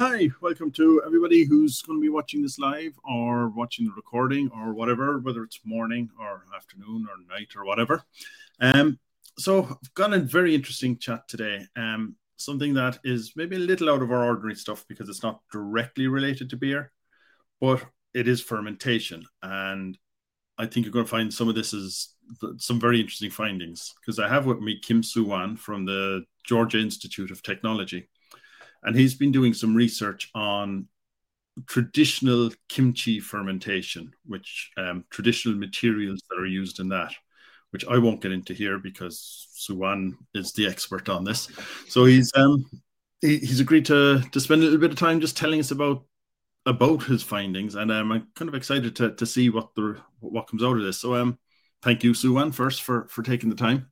Hi, welcome to everybody who's going to be watching this live or watching the recording or whatever, whether it's morning or afternoon or night or whatever. Um, so I've got a very interesting chat today. Something that is maybe a little out of our ordinary stuff because it's not directly related to beer, but it is fermentation. And I think you're going to find some of this is some very interesting findings because I have with me Kim Soo Wan from the Georgia Institute of Technology. And he's been doing some research on traditional kimchi fermentation, which traditional materials that are used in that, which I won't get into here because Suwan is the expert on this. So he's agreed to spend a little bit of time just telling us about his findings, and I'm kind of excited to see what comes out of this. So thank you, Suwan, first for taking the time.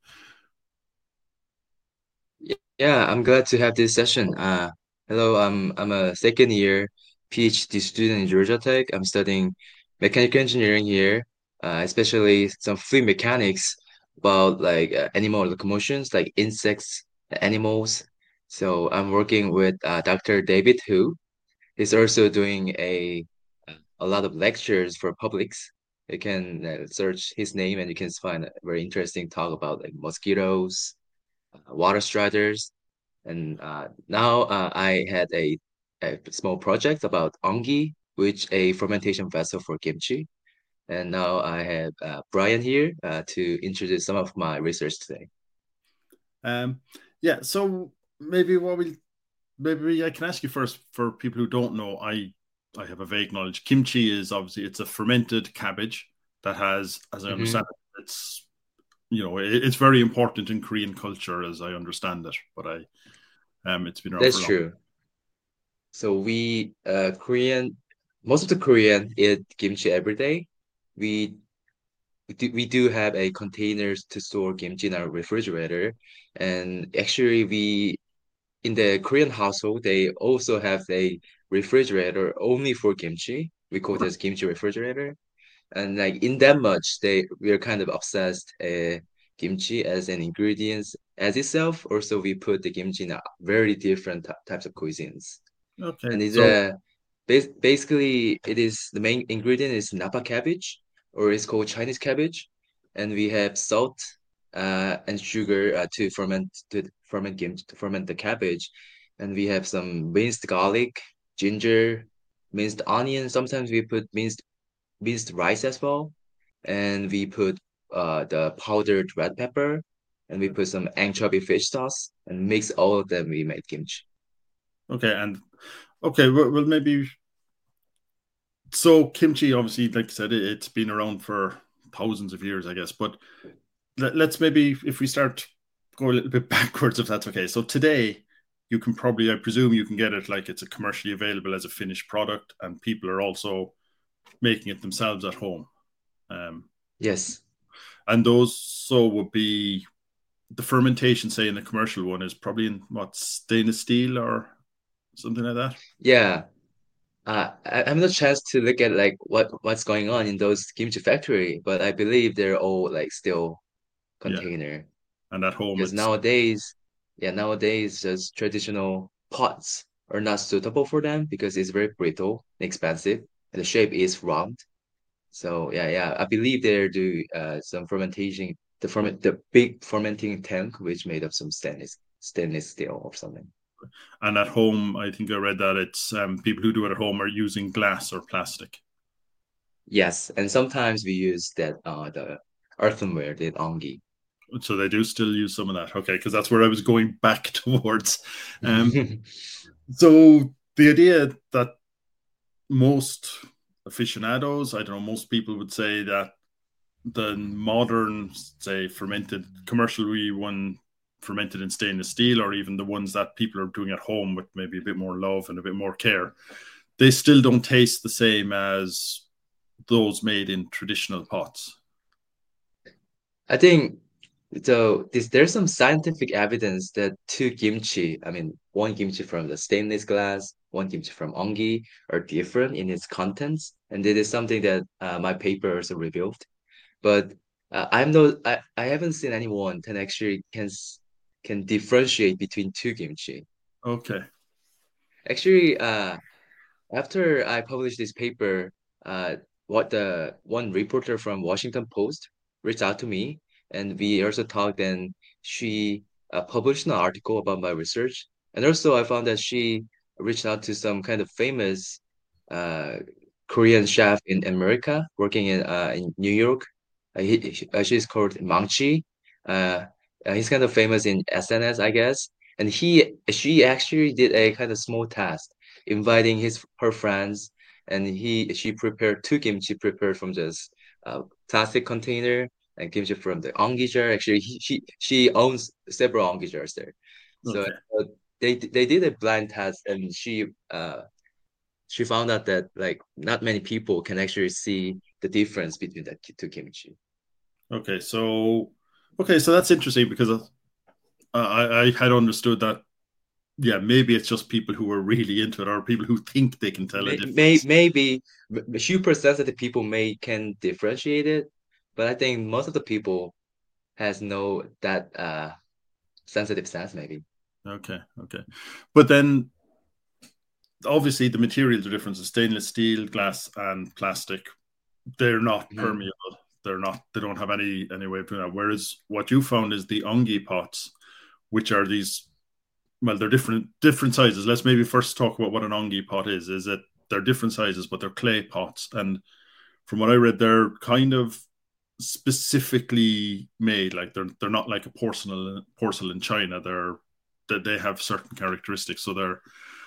Yeah, I'm glad to have this session. Hello, I'm a second year PhD student in Georgia Tech. I'm studying mechanical engineering here, especially some fluid mechanics about like animal locomotions, like insects, animals. So I'm working with Dr. David Hu. He's also doing a lot of lectures for publics. You can search his name and you can find a very interesting talk about like mosquitoes, water striders. And now I had a small project about ongi, which a fermentation vessel for kimchi. And now I have Brian here to introduce some of my research today. Um, yeah, so maybe I can ask you first for people who don't know. I have a vague knowledge. Kimchi is obviously it's a fermented cabbage that has, as I understand Hmm. it, it's very important in Korean culture as I understand it. But it's been around That's for long. true. So we Korean, most of the Korean eat kimchi every day. We we do have a containers to store kimchi in our refrigerator, and actually we in the Korean household, they also have a refrigerator only for kimchi. We call it as kimchi refrigerator. And like in that much, we are kind of obsessed kimchi as an ingredient as itself. Also, we put the kimchi in a very different types of cuisines. Okay, And it's so basically it is the main ingredient is napa cabbage, or it's called Chinese cabbage, and we have salt and sugar to ferment kimchi to ferment the cabbage, and we have some minced garlic, ginger, minced onion. Sometimes we put minced rice as well, and we put the powdered red pepper, and we put some anchovy fish sauce, and mix all of them. We made kimchi. okay, and okay, well maybe so kimchi obviously, like I said, it's been around for thousands of years, I guess. But let's maybe if we start go a little bit backwards, if that's okay. So today, you can probably, I presume, you can get it like it's a commercially available as a finished product, and people are also making it themselves at home. Um, Yes. and those so would be the fermentation, say in the commercial one, is probably in what stainless steel or something like that. Yeah. I have no chance to look at like what's going on in those kimchi factory, but I believe they're all like still Yeah, container. and at home Because it's nowadays just traditional pots are not suitable for them because it's very brittle and expensive, and the shape is round. So yeah, I believe they do some fermentation, the big fermenting tank, which made of some stainless steel or something. and at home. I think I read that it's people who do it at home are using glass or plastic. Yes, and sometimes we use that the earthenware, the ongi. So they do still use some of that. Okay, because that's where I was going back towards. Um, so the idea that most aficionados, I don't know, most people would say that the modern, say, fermented commercially one fermented in stainless steel, or even the ones that people are doing at home with maybe a bit more love and a bit more care, they still don't taste the same as those made in traditional pots. I think so. There's some scientific evidence that two kimchi, I mean, one kimchi from the stainless glass, one kimchi from ongi, are different in its contents, and this is something that my paper also revealed. But I haven't seen anyone that actually can differentiate between two kimchi. Okay. Actually, after I published this paper, what the one reporter from Washington Post reached out to me, and we also talked, and she published an article about my research. And also, I found that she reached out to some kind of famous uh, Korean chef in America, working in New York. She's called Mang Uh, he's kind of famous in SNS, I guess. And she actually did a kind of small task inviting his her friends, and she prepared two kimchi prepared from just plastic container and kimchi from the ongi jar. Actually, she owns several ongi jars there, so Okay. they did a blind test, and she found out that like not many people can actually see the difference between the two kimchi. Okay. So that's interesting because I had understood that. Yeah, maybe it's just people who are really into it or people who think they can tell a difference. Maybe super sensitive people may can differentiate it, but I think most of the people has no that sensitive sense maybe. Okay. Okay. But then obviously the materials are different. So stainless steel, glass, and plastic, they're not Mhm. permeable. They're not. They don't have any way of doing that. Whereas what you found is the ongi pots, which are these. Well, they're different sizes. Let's maybe first talk about what an ongi pot is. Is that they're different sizes, but they're clay pots, and from what I read, they're kind of specifically made. Like they're not like a porcelain china. That they have certain characteristics. So they're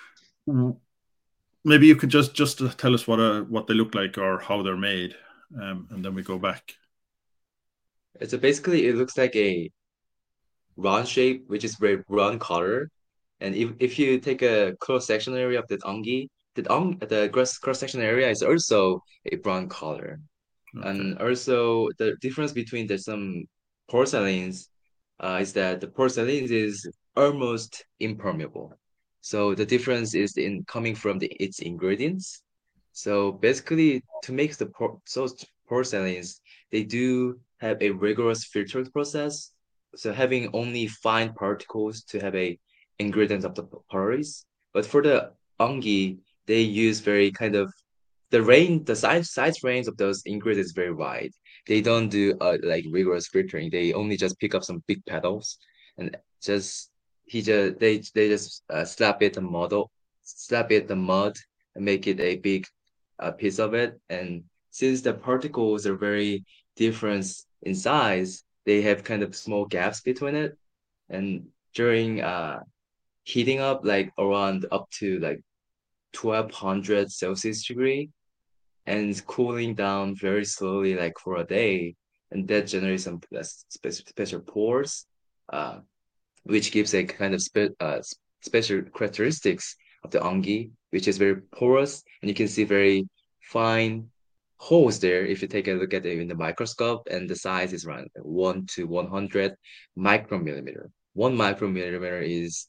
maybe you could just tell us what they look like or how they're made, and then we go back. So basically it looks like a round shape, which is very brown color. And if you take a cross section area of the ongi, the cross section area is also a brown color. Okay. And also the difference between the some porcelains is that the porcelain is almost impermeable. So the difference is in coming from its ingredients. So basically, to make porcelains, they do have a rigorous filtering process. So having only fine particles to have a ingredient of the potteries. But for the ongi, they use very kind of the size range of those ingredients is very wide. They don't do like rigorous filtering. They only just pick up some big petals and just they just slap it the mud and make it a big piece of it. And since the particles are very different in size, they have kind of small gaps between it. And during heating up like around up to like 1200 Celsius degree and cooling down very slowly, like for a day, and that generates some special pores, uh, which gives a kind of special characteristics of the ongi, which is very porous, and you can see very fine holes there if you take a look at it in the microscope, and the size is around 1 to 100 micromillimeter. 1 micromillimeter is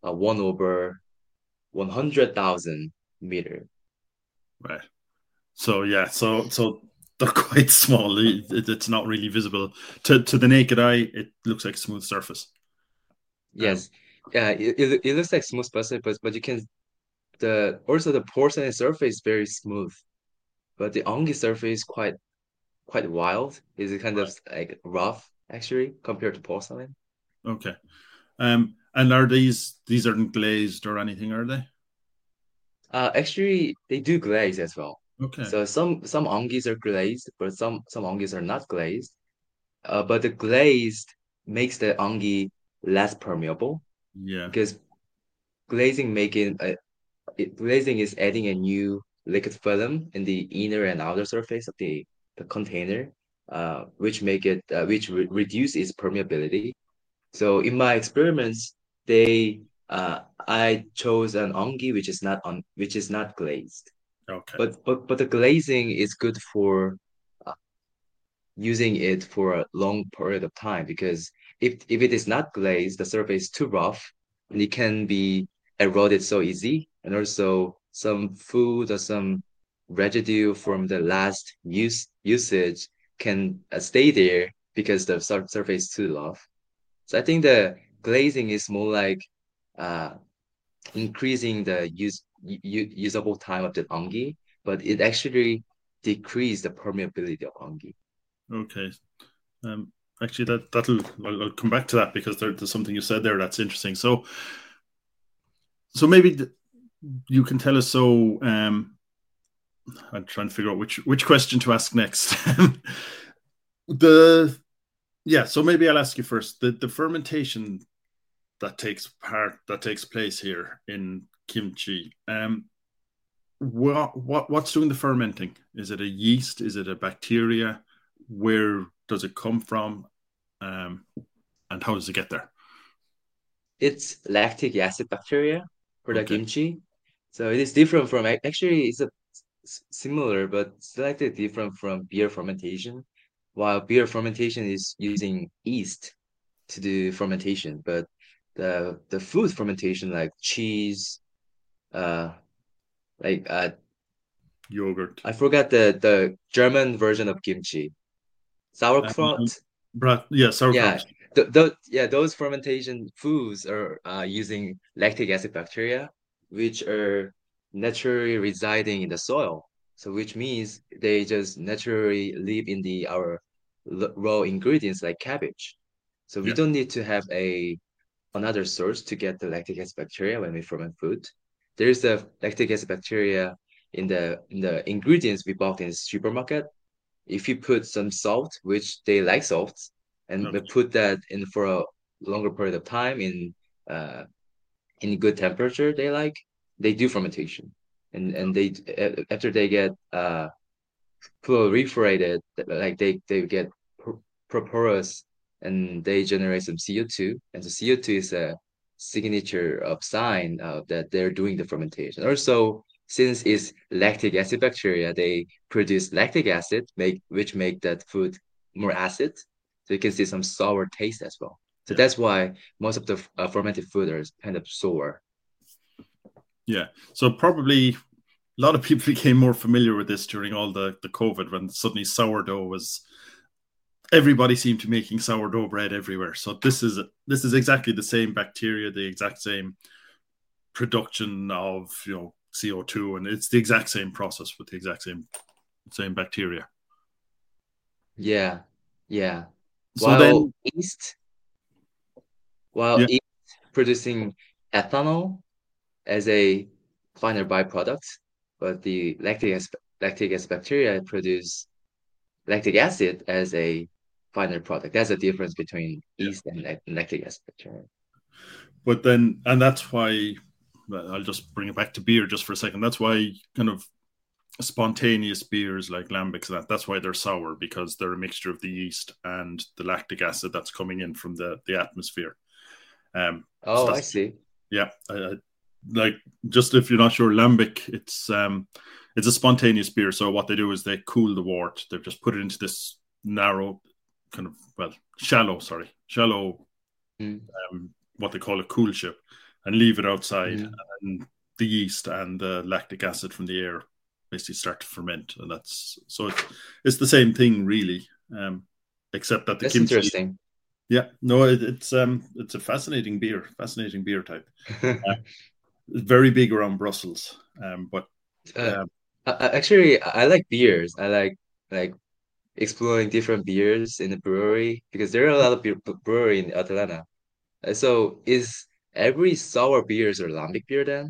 1/100,000 meter. Right. So yeah. So they're quite small. It's not really visible to the naked eye. It looks like a smooth surface. Um. Yes. Yeah, it looks like smooth plastic, but you can the also the porcelain surface is very smooth, but the ongi surface is quite wild. Is it kind of Right. like rough actually compared to porcelain? Okay. And are these aren't glazed or anything, are they? Actually they do glaze as well. Okay. So some ongis are glazed, but some ongis are not glazed. But the glazed makes the ongi less permeable Yeah. because glazing making glazing is adding a new liquid film in the inner and outer surface of the container, which reduce its permeability. So in my experiments, they I chose an ongi which is not glazed. Okay. But the glazing is good for uh, using it for a long period of time because if it is not glazed, the surface is too rough and it can be eroded so easy. And also some food or some residue from the last usage can stay there because the surface is too rough. So I think the glazing is more like uh increasing the usable time of the ongi, but it actually decreased the permeability of ongi. Okay. Um, Actually, that'll I'll come back to that because there's something you said there that's interesting. So maybe you can tell us. So I'm trying to figure out which question to ask next. the Yeah, so maybe I'll ask you first. The fermentation that takes place here in kimchi. What's doing the fermenting? Is it a yeast? Is it a bacteria? Where does it come from? Um, and how does it get there? It's lactic acid bacteria for the Okay, kimchi. So it is different from actually it's a similar but slightly different from beer fermentation. While beer fermentation is using yeast to do fermentation, but the food fermentation like cheese, uh like yogurt. I forgot the German version of kimchi. Um, Sauerkraut. yeah, sauerkraut. Yeah, yeah, those fermentation foods are using lactic acid bacteria, which are naturally residing in the soil. So which means they just naturally live in the our raw ingredients like cabbage. So we Yeah, don't need to have a another source to get the lactic acid bacteria when we ferment food. There's the lactic acid bacteria in the ingredients we bought in the supermarket. If you put some salt, which they like salt, and we okay, put that in for a longer period of time uh in good temperature, they do fermentation, and they after they get proliferated, like they get proporous, and they generate some CO2, and the CO2 is a signature of sign that they're doing the fermentation. Also, since it's lactic acid bacteria, they produce lactic acid, which make that food more acid, so you can see some sour taste as well. So yeah, that's why most of the fermented food are kind of sour. yeah. So probably a lot of people became more familiar with this during all the COVID when suddenly sourdough was everybody seemed to be making sourdough bread everywhere. So this is exactly the same bacteria, the exact same production of CO2, and it's the exact same process with the exact same bacteria. Yeah, yeah. So While then, yeast, while yeah, yeast producing ethanol as a final byproduct, but the lactic acid bacteria produce lactic acid as a final product. That's the difference between yeah. yeast and lactic acid bacteria. But then, and that's why I'll just bring it back to beer just for a second. That's why kind of spontaneous beers like lambics and that's why they're sour because they're a mixture of the yeast and the lactic acid that's coming in from the atmosphere. So Oh, I that's see. yeah, like just if you're not sure, lambic it's a spontaneous beer. So what they do is they cool the wort. They just put it into this narrow kind of shallow Mm-hmm. what they call a cool ship and leave it outside, Mm-hmm. and the yeast and the lactic acid from the air basically start to ferment, and that's so it's the same thing really, except that the That's kimchi. interesting. Yeah, no, it's a fascinating beer type. Uh, very big around Brussels, but Uh, um, Actually, I like beers. I like exploring different beers in the brewery because there are a lot of brewery in Atlanta. So is every sour beers or lambic beer then?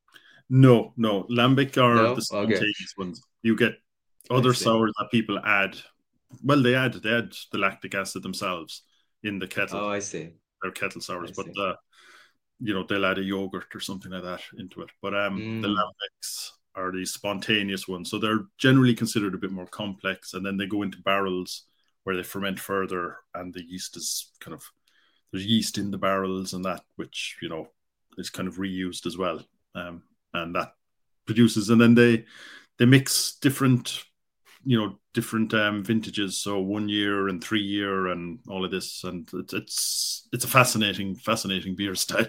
no, lambic are the No? Okay, spontaneous ones. You get I other see. sours that people add. Well, they add the lactic acid themselves in the kettle. Oh, I see. They're kettle I sours, but see. they'll add a yogurt or something like that into it. But the Mm, lambics are the spontaneous ones, so they're generally considered a bit more complex, and then they go into barrels where they ferment further, and the yeast is kind of there's yeast in the barrels and that, which is kind of reused as well, and that produces, and then they mix different vintages, so 1 year and 3 year and all of this, and it's a fascinating beer style.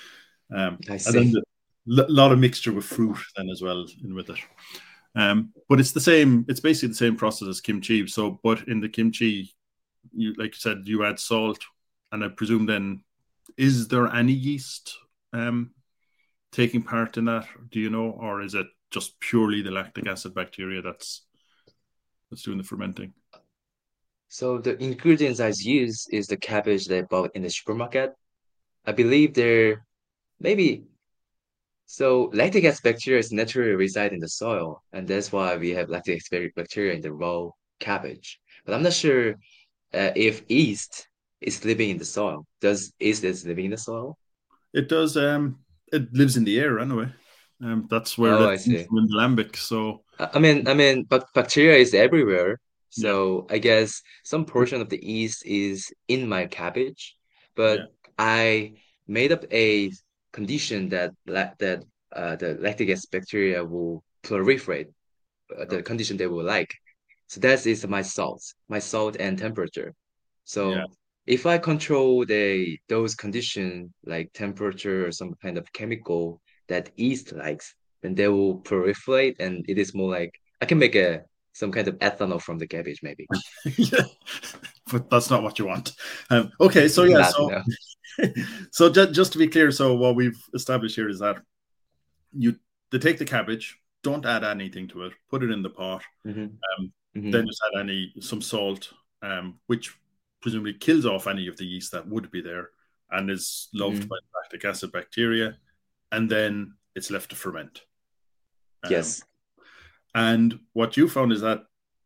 I And then see. a lot of mixture with fruit then as well in with it. But it's basically the same process as kimchi. So but in the kimchi, you like you said, you add salt, and I presume then, is there any yeast um taking part in that? Do you know, or is it just purely the lactic acid bacteria that's doing the fermenting? So the ingredients I use is the cabbage that I bought in the supermarket. I believe they're maybe so lactic acid bacteria is naturally reside in the soil, and that's why we have lactic acid bacteria in the raw cabbage. But I'm not sure if yeast is living in the soil. Does yeast is living in the soil? It does. It lives in the air anyway. That's where Oh, it I comes see. from in the lambic. So But bacteria is everywhere. yeah, So I guess some portion of the yeast is in my cabbage, yeah, but I made up a condition that the lactic acid bacteria will proliferate, the okay, condition they will like. So that is my salt and temperature. yeah. So if I control those conditions like temperature or some kind of chemical that yeast likes, then they will proliferate and it is more like I can make a some kind of ethanol from the cabbage maybe. Yeah, but that's not what you want. Okay, so yeah, Not so no. just to be clear, so what we've established here is that you they take the cabbage, don't add anything to it, put it in the pot, Hmm. um, then Hmm. just add some salt, which presumably kills off any of the yeast that would be there and is loved by Hmm. lactic acid bacteria, and then it's left to ferment. Um, Yes. and what you found is that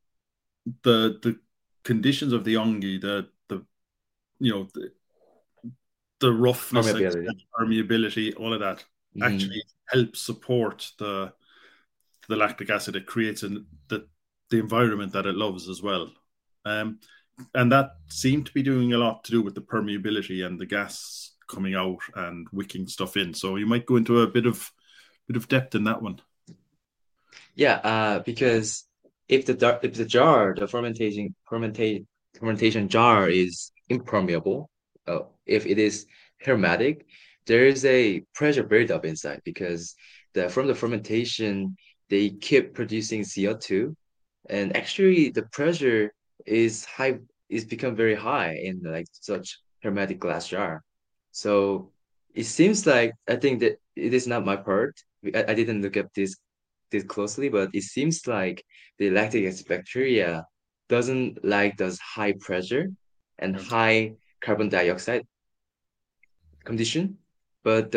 the conditions of the ongi, the you know the roughness, like Permeability. permeability, all of that Hmm. actually helps support the lactic acid. It creates the environment that it loves as well. Um, and that seemed to be doing a lot to do with the permeability and the gas coming out and wicking stuff in. So you might go into a bit of depth in that one. Yeah, because if the jar, the fermentation jar is impermeable, if it is hermetic, there is a pressure buildup inside because the fermentation they keep producing CO2, and actually the pressure is high is become very high in like such hermetic glass jar. So it seems like I think that it is not my part. I didn't look at this closely, but it seems like the lactic acid bacteria doesn't like those high pressure and Okay. high carbon dioxide condition. But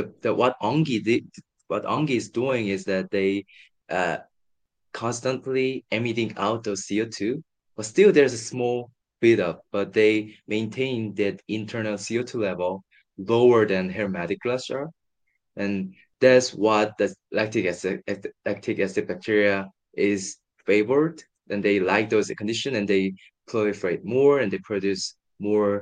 what Ongi is doing is that they uh, constantly emitting out those CO2, but still there's a small buildup, but they maintain that internal CO2 level lower than hermetic glass jar. And that's what the lactic acid bacteria is favored. And they like those conditions and they proliferate more and they produce more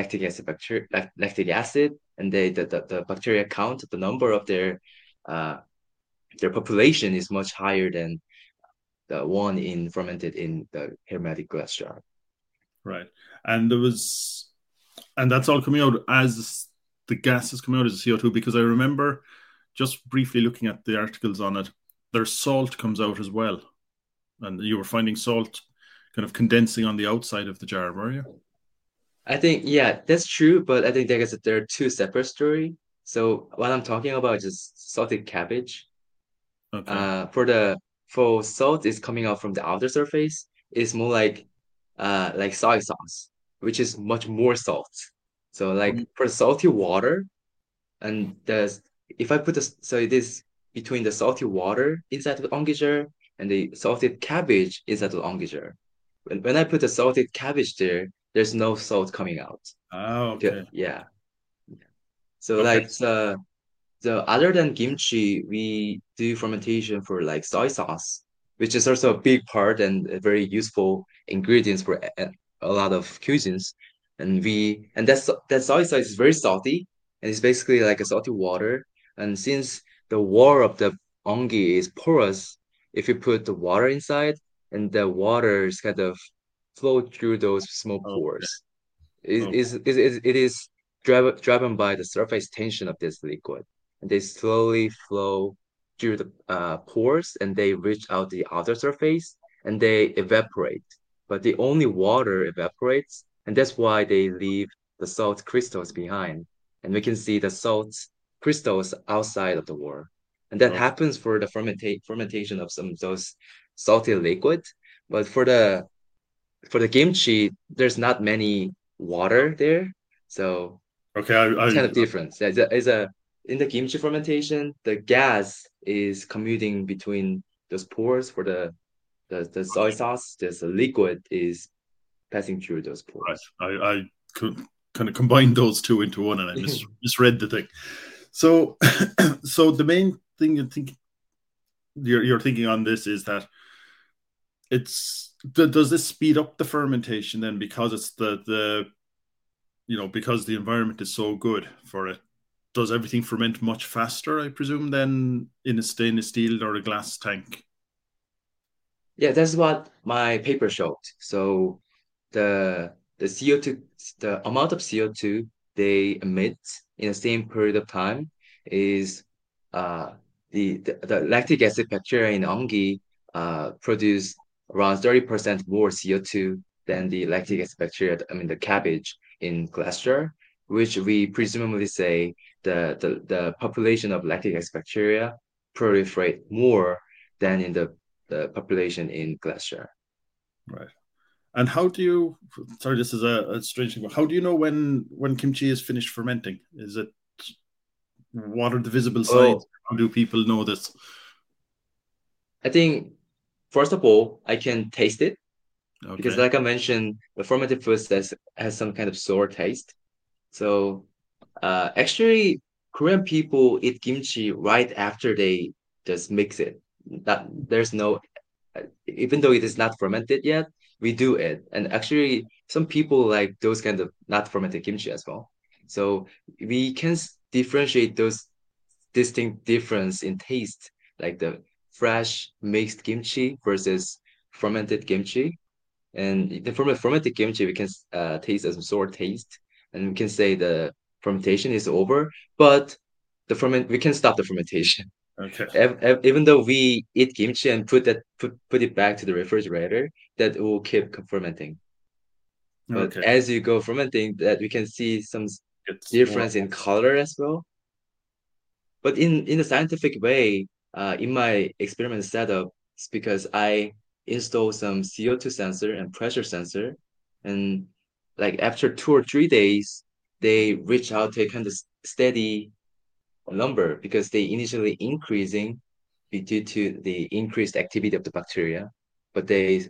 lactic acid, and the bacteria count, the number of uh, their population is much higher than the one in fermented in the hermetic glass jar. Right. And there was, and that's all coming out as the gas is coming out as CO2, because I remember just briefly looking at the articles on it, their salt comes out as well. And you were finding salt kind of condensing on the outside of the jar, were you? I think yeah, that's true, but I think there are two separate story. So what I'm talking about is salted cabbage. Okay. For the for salt is coming out from the outer surface. It's more like soy sauce, which is much more salt. So like for salty water and the if I put the so it is between the salty water inside the ongiger and the salted cabbage inside the ongiger. When I put the salted cabbage there, there's no salt coming out. Ah, okay. Yeah. So Okay. like the other than kimchi, we do fermentation for like soy sauce, which is also a big part and a very useful ingredients for a lot of cuisines. And that soy sauce is very salty and it's basically like a salty water. And since the wall of the ongi is porous, if you put the water inside and the water is kind of flow through those small Okay. pores, Okay. it is driven by the surface tension of this liquid. And they slowly flow through the pores and they reach out the outer surface and they evaporate. But the only water evaporates, and that's why they leave the salt crystals behind. And we can see the salt crystals outside of the wall. and that Okay. happens for the fermentation of some of those salty liquid. But for the kimchi, there's not many water there, so Okay. it's kind of different. In the kimchi fermentation, the gas is commuting between those pores for the soy sauce. There's a liquid is passing through those Right. pores. I could kind of combine those two into one, and I misread the thing. So, so the main thing you're thinking on this is that does this speed up the fermentation then because it's the because the environment is so good for it? Does everything ferment much faster, I presume, than in a stainless steel or a glass tank? Yeah, that's what my paper showed. So the CO2, the amount of CO2 they emit in the same period of time is uh the lactic acid bacteria in algae produce around 30% more CO2 than the lactic acid bacteria, I mean the cabbage in glacier, which we presumably say the population of lactic acid bacteria proliferate more than in the population in glacier. Right. And how do you? Sorry, this is a strange thing. But how do you know when kimchi is finished fermenting? Is it what are the visible signs? Oh, How do people know this? I think first of all, I can taste it because, Okay. like I mentioned, the fermented food has some kind of sour taste. So, actually, Korean people eat kimchi right after they just mix it. That there's no, even though it is not fermented yet, we do it. And actually, some people like those kind of not fermented kimchi as well. So we can differentiate those distinct difference in taste, like the fresh mixed kimchi versus fermented kimchi. And the fermented kimchi, we can taste as a sour taste, and we can say the fermentation is over, but the ferment we can stop the fermentation. Okay. Even though we eat kimchi and put it back to the refrigerator, that will keep fermenting. But Okay. as you go fermenting, that we can see some It's more. difference in color as well. But in a scientific way, in my experiment setup, it's because I install some CO2 sensor and pressure sensor, and like after 2 or 3 days, they reach out to a kind of steady number because they initially increasing due to the increased activity of the bacteria, but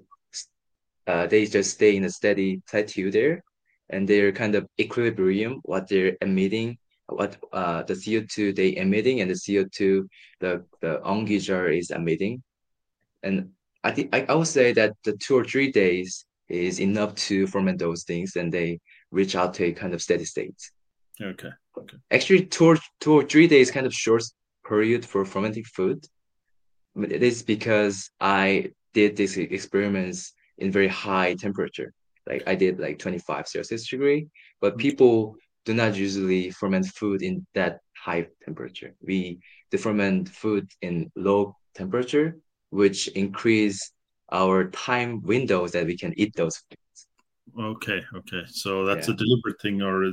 they just stay in a steady plateau there, and they're kind of equilibrium what they're emitting, what the CO2 they emitting and the CO2 the algae jar is emitting. And I think I would say that the 2 or 3 days is enough to ferment those things, and they reach out to a kind of steady state. Okay. Okay. Actually, 2 or 3 days kind of short period for fermenting food. But it is because I did these experiments in very high temperature. Like I did like 25 Celsius degree, but Okay. people do not usually ferment food in that high temperature. We ferment food in low temperature, which increase our time windows that we can eat those foods. Okay. Okay. So that's a Yeah. deliberate thing, or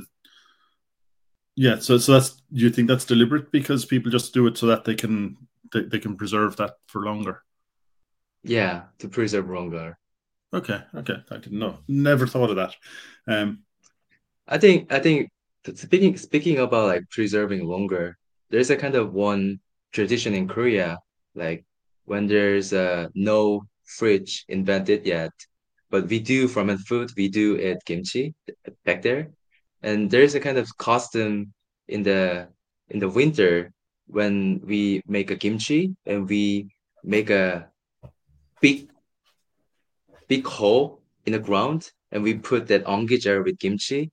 yeah. So that's do you think that's deliberate because people just do it so that they can preserve that for longer? Yeah, to preserve longer. Okay. Okay. I didn't know. Never thought of that. Um. I think speaking about like preserving longer, there's a kind of one tradition in Korea, like when there's no fridge invented yet, but we do ferment food, we do eat kimchi back there, and there's a kind of custom in the winter when we make a kimchi and we make a big big hole in the ground and we put that ongi jar with kimchi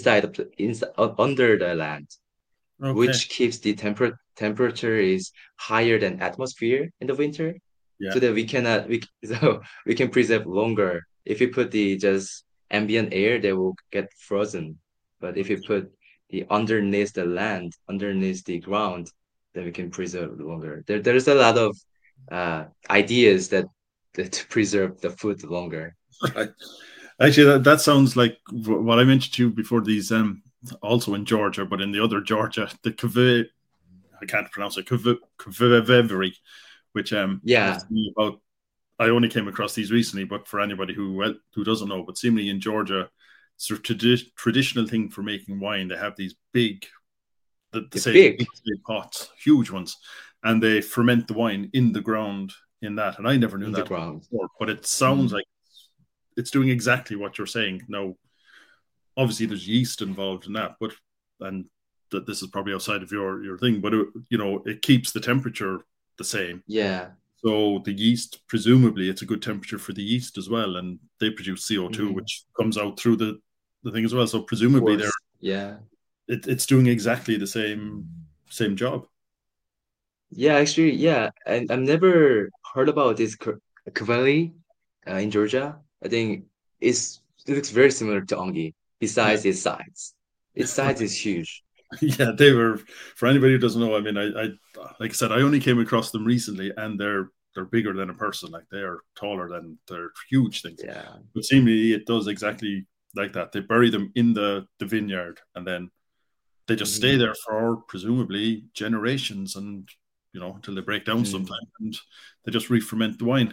under the land, Okay. which keeps the temperature is higher than atmosphere in the winter, Yeah. so that we cannot we so we can preserve longer. If you put the just ambient air, they will get frozen. But if you put the underneath the land, underneath the ground, then we can preserve longer. There's a lot of ideas that to preserve the food longer. Right. Actually, that sounds like what I mentioned to you before. These also in Georgia, but in the other Georgia, the kve I can't pronounce it, Kvevery, which Yeah, talks to me about. I only came across these recently, but for anybody who doesn't know, but seemingly in Georgia, it's a traditional thing for making wine. They have these big, they're say big big pots, huge ones, and they ferment the wine in the ground in that. And I never knew in the that ground. before, but it sounds Mm. like it's doing exactly what you're saying. Now, obviously, there's yeast involved in that, but and that this is probably outside of your thing, but it keeps the temperature the same. Yeah. So the yeast, presumably, it's a good temperature for the yeast as well, and they produce CO2, Hmm. which comes out through the thing as well. So presumably, Course. Yeah. it's doing exactly the same job. Yeah, actually, yeah. And I've never heard about this Kavali in Georgia. I think it looks very similar to Ongi, Yeah, besides its size. Its size is huge. yeah, they were. For anybody who doesn't know, I mean, I like I said, I only came across them recently, and they're bigger than a person. Like they're taller than they're huge things. Yeah. But seemingly, it does exactly like that. They bury them in the vineyard, and then they just stay Hmm. there for presumably generations, and until they break down Hmm. sometime, and they just re-ferment the wine.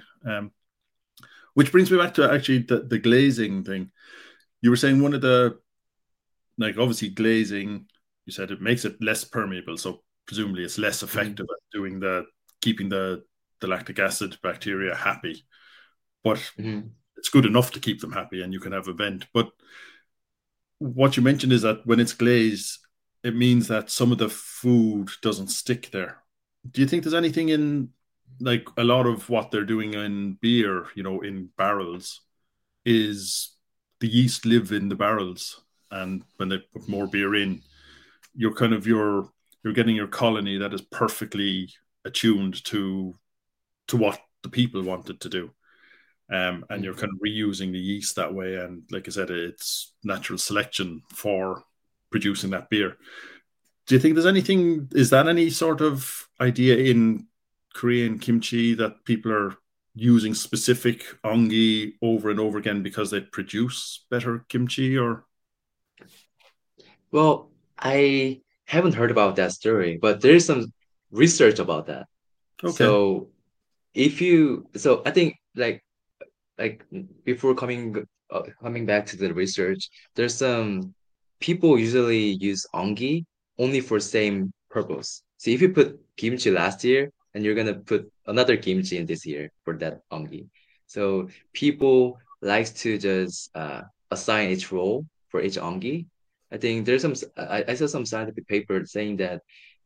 Which brings me back to actually the glazing thing. You were saying one of the, like, obviously glazing, you said it makes it less permeable, so presumably it's less Hmm. effective at doing keeping the lactic acid bacteria happy, but Hmm. it's good enough to keep them happy, and you can have a vent. But what you mentioned is that when it's glazed, it means that some of the food doesn't stick there. Do you think there's anything in, like, a lot of what they're doing in beer, in barrels, is the yeast live in the barrels, and when they put more beer in, you're getting your colony that is perfectly attuned to what the people want it to do. And you're kind of reusing the yeast that way. And like I said, it's natural selection for producing that beer. Do you think there's anything, is that any sort of idea in Korean kimchi that people are using specific ongi over and over again because they produce better kimchi or? Well, I haven't heard about that story, but there is some research about that. Okay. So so I think like before coming back to the research, there's some people usually use ongi only for same purpose. So if you put kimchi last year and you're gonna put another kimchi in this year for that ongi. So people likes to just assign each role for each ongi. I think there's I saw some scientific paper saying that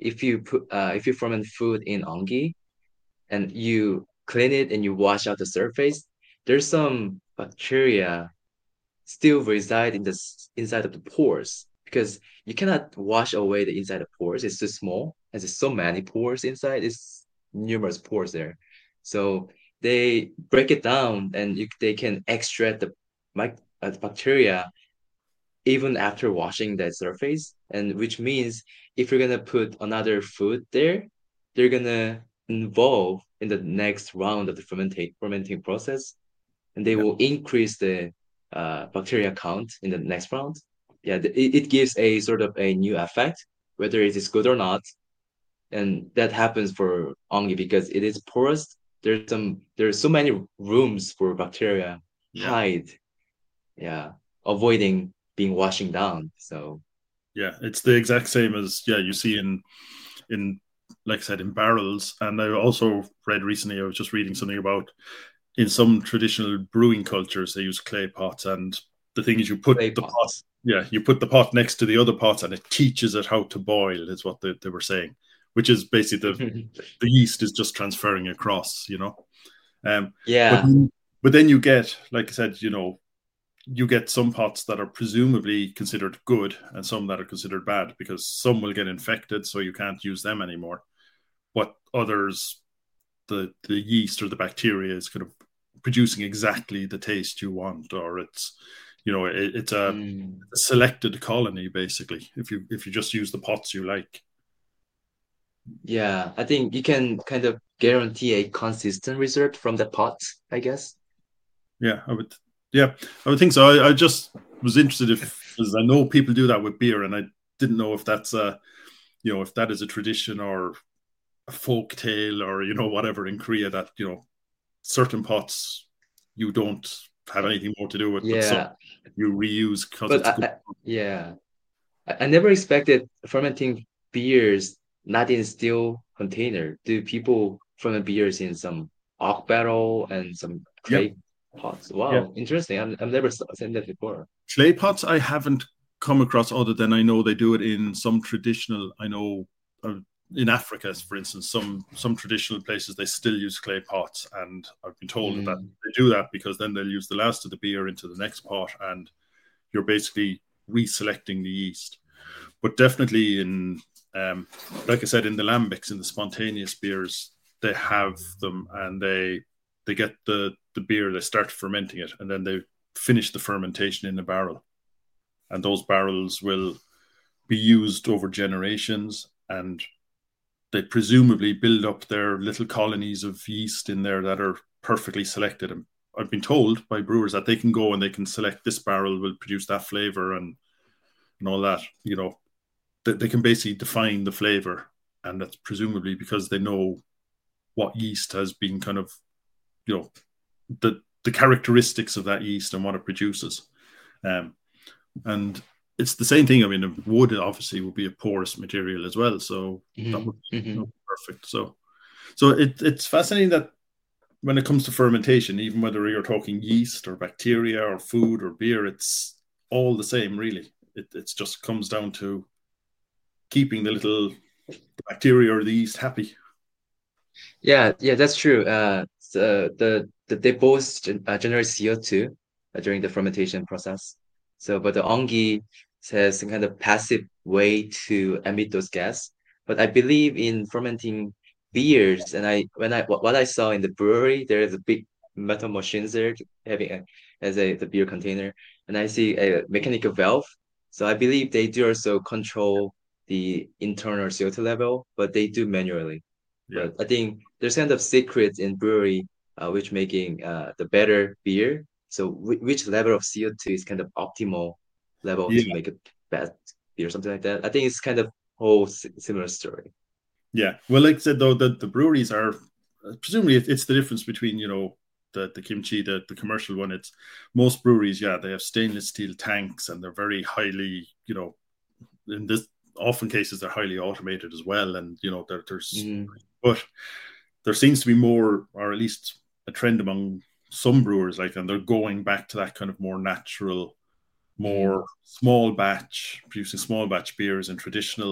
if you ferment food in ongi and you clean it and you wash out the surface, there's some bacteria still reside inside of the pores because you cannot wash away the inside of pores. It's too small. As there's so many pores inside, it's numerous pores there. So they break it down and they can extract the bacteria even after washing that surface. And which means if you're gonna put another food there, they're gonna involve in the next round of the fermenting process, and they Yeah. will increase the bacteria count in the next round. Yeah, it gives a sort of a new effect, whether it is good or not, and that happens for ongi because it is porous. There's so many rooms for bacteria Yeah. hide. Yeah, avoiding being washing down. So. Yeah. It's the exact same as, yeah, you see in like I said, in barrels. And I also read recently, I was just reading something about in some traditional brewing cultures, they use clay pots. And the thing is, Clay pots. you put the pot next to the other pots and it teaches it how to boil, is what they were saying, which is basically the yeast is just transferring across, Um, but, Yeah. but then you get, like I said, you get some pots that are presumably considered good and some that are considered bad because some will get infected, so you can't use them anymore. But others, the yeast or the bacteria is kind of producing exactly the taste you want, or it's Mm. a selected colony basically. If you just use the pots you like. Yeah. I think you can kind of guarantee a consistent result from the pot, I guess. Yeah, I would. Yeah, I would think so. I just was interested if, because I know people do that with beer, and I didn't know if that's if that is a tradition or a folk tale or whatever in Korea that certain pots you don't have anything more to do with, but some Yeah, you reuse because but it's good. yeah, I never expected fermenting beers not in steel container. Do people ferment beers in some oak barrel and some Yeah, clay pots? yeah. Wow, interesting. I've never seen that before. Clay pots I haven't come across, other than I know they do it in some traditional. I know uh, in Africa, for instance, some traditional places they still use clay pots, and I've been told that Mm. they do that because then they'll use the last of the beer into the next pot, and you're basically reselecting the yeast. But definitely um, like I said, in the lambics, in the spontaneous beers, they have them, and they get the beer, they start fermenting it, and then they finish the fermentation in a barrel, and those barrels will be used over generations, and they presumably build up their little colonies of yeast in there that are perfectly selected. And I've been told by brewers that they can go and they can select this barrel will produce that flavor and all that. They can basically define the flavor, and that's presumably because they know what yeast has been kind of you know the characteristics of that yeast and what it produces. Um, and it's the same thing. I mean, wood obviously would be a porous material as well, so that Hmm. would be Hmm. perfect. So it's fascinating that when it comes to fermentation, even whether you're talking yeast or bacteria or food or beer, it's all the same, really. It just comes down to keeping the little bacteria or the yeast happy. Yeah, yeah, that's true. They both generate CO2 during the fermentation process. So, but the ongi has some kind of passive way to emit those gas. But I believe in fermenting beers, and what I saw in the brewery, there is a big metal machines there having as a the beer container, and I see a mechanical valve. So I believe they do also control the internal CO2 level, but they do manually. Yeah, But I think there's kind of secrets in brewery, which making the better beer. So which level of CO2 is kind of optimal level to yeah, make a best beer, something like that. I think it's kind of whole similar story. yeah. Well, like I said, though, the breweries are presumably it's the difference between the kimchi, the commercial one. It's most breweries, yeah, they have stainless steel tanks, and they're very highly, in this often cases they're highly automated as well, and there's Mm-hmm. but there seems to be more, or at least a trend among some brewers, like, and they're going back to that kind of more natural, Mm-hmm. more small batch, producing small batch beers in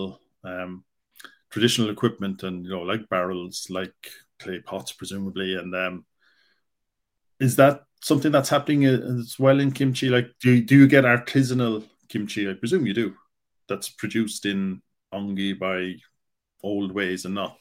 traditional equipment, and like barrels, like clay pots, presumably. And is that something that's happening as well in kimchi? Like, do you get artisanal kimchi? I presume you do. That's produced in ongi by old ways and not.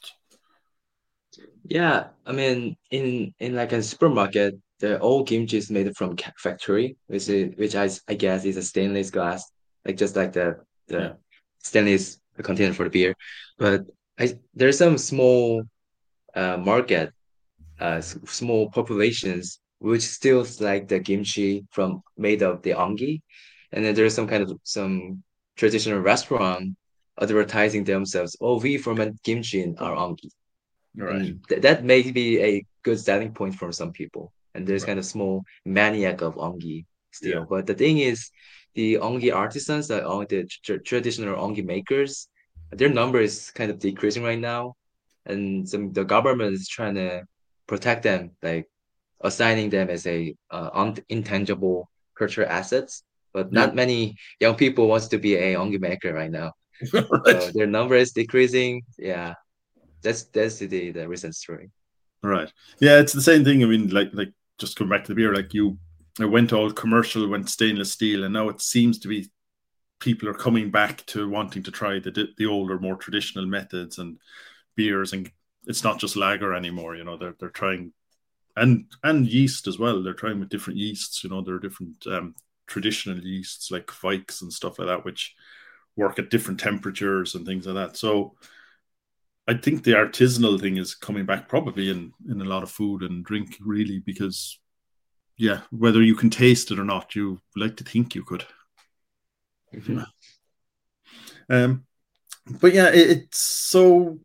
Yeah, I mean, in like a supermarket, the old kimchi is made from factory, which I guess is a stainless glass, like just like Yeah, the stainless container for the beer. But there's some small market, small populations which still like the kimchi from made of the ongi, and then there's some kind of some traditional restaurant advertising themselves. Oh, we ferment kimchi in our ongi, right, and that may be a good starting point for some people. And there's right. kind of small maniac of ongi Yeah, still. But the thing is, the ongi artisans, the traditional ongi makers, their number is kind of decreasing right now, and the government is trying to protect them, like assigning them as a intangible cultural assets. But yeah. not many young people wants to be a ongi maker right now. So Right. their number is decreasing. Yeah, that's the recent story. Right. Yeah, it's the same thing. I mean, like just come back to the beer. Like it went all commercial, went stainless steel, and now it seems to be people are coming back to wanting to try the older, more traditional methods and beers, and it's not just lager anymore. They're trying and yeast as well. They're trying with different yeasts. There are different traditional yeasts like Vikes and stuff like that, which work at different temperatures and things like that. So I think the artisanal thing is coming back probably in a lot of food and drink, really, because yeah, whether you can taste it or not, you like to think you could. Mhm. Um, but yeah, it's so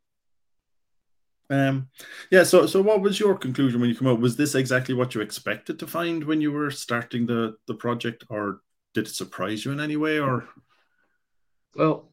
um yeah, so what was your conclusion when you come out? Was this exactly what you expected to find when you were starting the project, or did it surprise you in any way, or Well,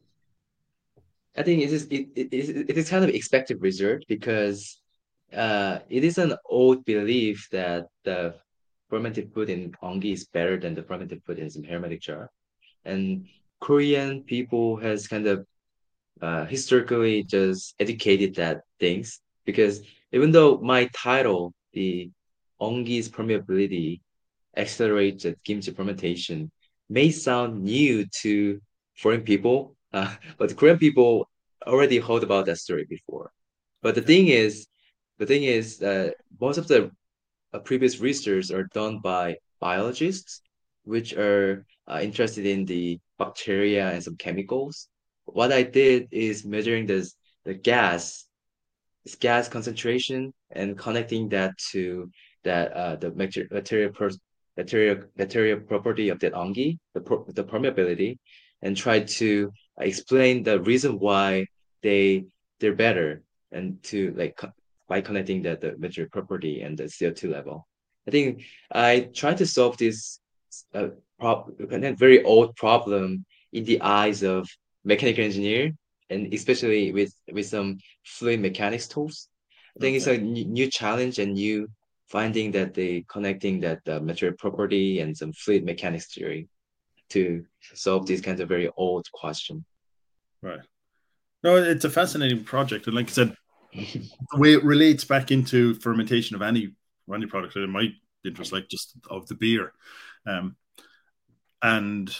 I think it is kind of expected result because it is an old belief that the fermented food in ongi is better than the fermented food in some hermetic jar. And Korean people has kind of historically just educated that things because even though my title, the ongi's permeability accelerates the kimchi fermentation, may sound new to foreign people, but Korean people already heard about that story before. But okay, the thing is, most of the previous research are done by biologists, which are interested in the bacteria and some chemicals. What I did is measuring the gas concentration and connecting that to that the material property of that ongi, the permeability, and try to explain the reason why they they're better and to like by connecting the material property and the CO2 level. I think I tried to solve this uh, very old problem in the eyes of mechanical engineer and especially with some fluid mechanics tools. I think it's okay. a new challenge and new finding that they connecting that the material property and some fluid mechanics theory to solve these kinds of very old question. Right. No, it's a fascinating project, and like I said, the way it relates back into fermentation of any product, in my interest, like just of the beer, um, and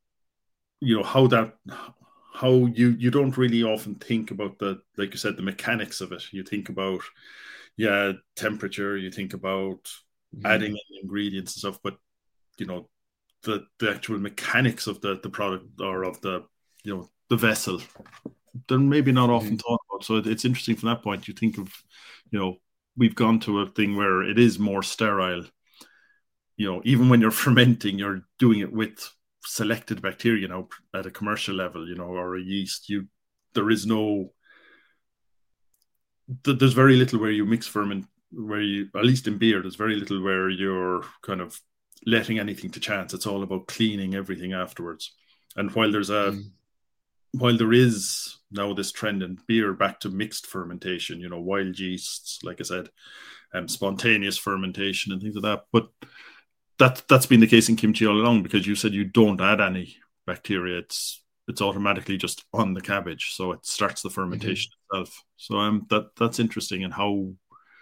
how that how you don't really often think about the, like you said, the mechanics of it. You think about, yeah, temperature, you think about adding Mhm. in ingredients and stuff, but the actual mechanics of the product, or of the vessel, they're maybe not often Mhm. thought about. So it's interesting from that point. You think of, you know we've gone to a thing where it is more sterile. Even when you're fermenting, you're doing it with selected bacteria, at a commercial level, or a yeast. There is no, there's very little where you mix ferment, where you, at least in beer, there's very little where you're kind of letting anything to chance. It's all about cleaning everything afterwards. And Mhm. while there is now this trend in beer back to mixed fermentation, wild yeasts, like I said, spontaneous fermentation and things like that. But that's been the case in kimchi all along, because you said you don't add any bacteria. It's automatically just on the cabbage, so it starts the Mhm. fermentation itself. So that's interesting, and how,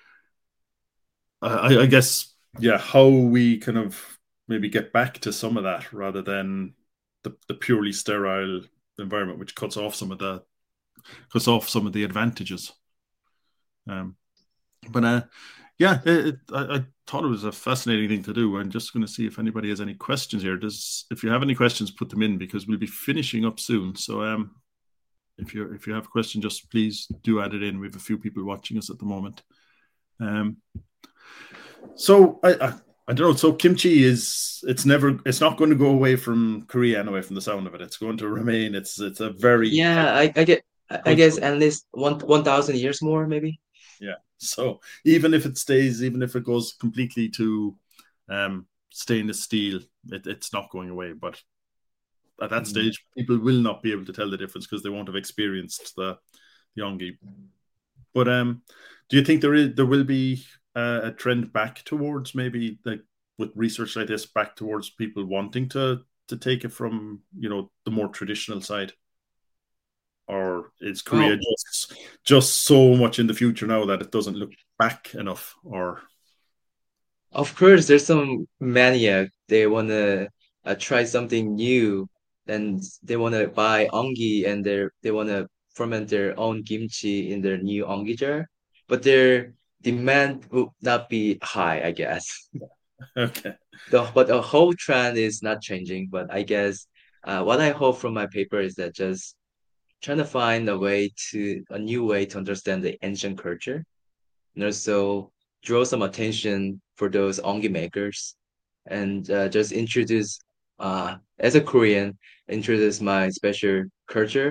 I guess, yeah, how we kind of maybe get back to some of that, rather than the purely sterile environment, which cuts off some of the advantages. Um, but yeah, I thought it was a fascinating thing to do. I'm just going to see if anybody has any questions here. If you have any questions, put them in, because we'll be finishing up soon. So if you have a question, just please do add it in. We have a few people watching us at the moment. Um, so I don't know. So kimchi it's not going to go away from Korea anyway. From the sound of it, it's going to remain. It's a very Yeah, I guess cultural. at least 1,000 years more maybe. Yeah. So even if it goes completely to stainless steel, it's not going away. But at that Mhm. stage, people will not be able to tell the difference, because they won't have experienced the ongi. But do you think there will be a trend back towards, maybe, like, with research like this, back towards people wanting to take it from the more traditional side? Or is Korea Well, just so much in the future now that it doesn't look back enough? Or of course, there's some maniac. They wanna try something new, and they wanna buy ongi, and they wanna ferment their own kimchi in their new ongi jar. But their demand will not be high, I guess. okay, But the whole trend is not changing. But I guess what I hope from my paper is that just trying to find a new way to understand the ancient culture, and also draw some attention for those ongi makers, and just introduce as a Korean, introduce my special culture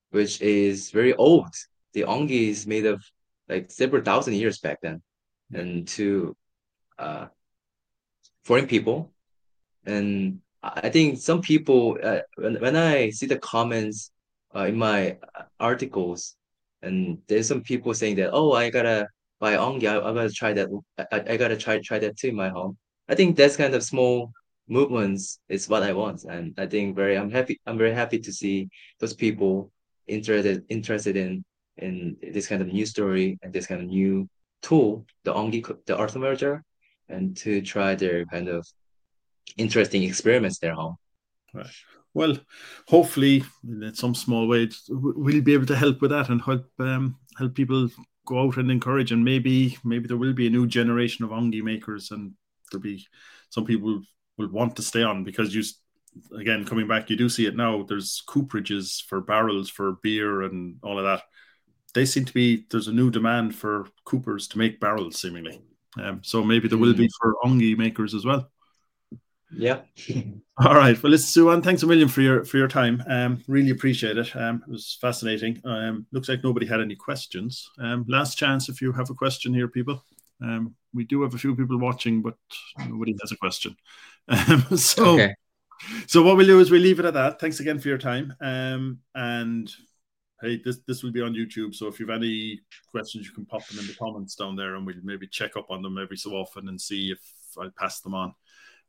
which is very old. The ongi is made of like several thousand years back then, Yeah. and to uh, foreign people. And I think some people, when I see the comments in my articles, and there's some people saying that, oh, I gotta buy ongi, I gotta try that, I gotta try that too in my home. I think that's kind of small movements is what I want, and I think I'm very happy to see those people interested in this kind of new story and this kind of new tool, the ongi, the art merger, and to try their kind of interesting experiments there, home. Right. Well, hopefully, in some small way, we'll be able to help with that and help people go out and encourage. And maybe there will be a new generation of ongi makers, and there'll be some people will want to stay on because again, coming back, you do see it now. There's cooperages for barrels for beer and all of that. They seem to be there's a new demand for coopers to make barrels, seemingly. So maybe there will be for ongi makers as well. Yeah. All right. Well, listen, Sue-Ann, thanks a million for your time. Really appreciate it. It was fascinating. Looks like nobody had any questions. Last chance if you have a question here, people. We do have a few people watching, but nobody has a question. Okay. So what we'll do is we'll leave it at that. Thanks again for your time. And hey, this will be on YouTube. So if you have any questions, you can pop them in the comments down there, and we'll maybe check up on them every so often and see if I pass them on.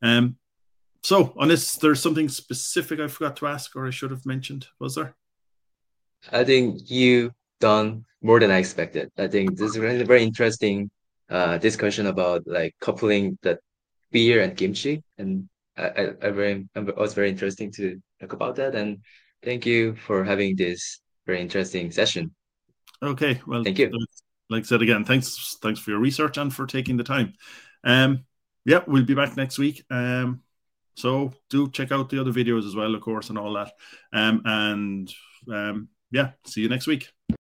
So, unless there's something specific I forgot to ask or I should have mentioned, was there? I think you done more than I expected. I think this is a very interesting discussion about like coupling the beer and kimchi, and it was very interesting to talk about that. And thank you for having this very interesting session. Okay, well, Thank you. like I said again, thanks for your research and for taking the time. Yeah, we'll be back next week. So do check out the other videos as well, of course, and all that. Yeah, see you next week.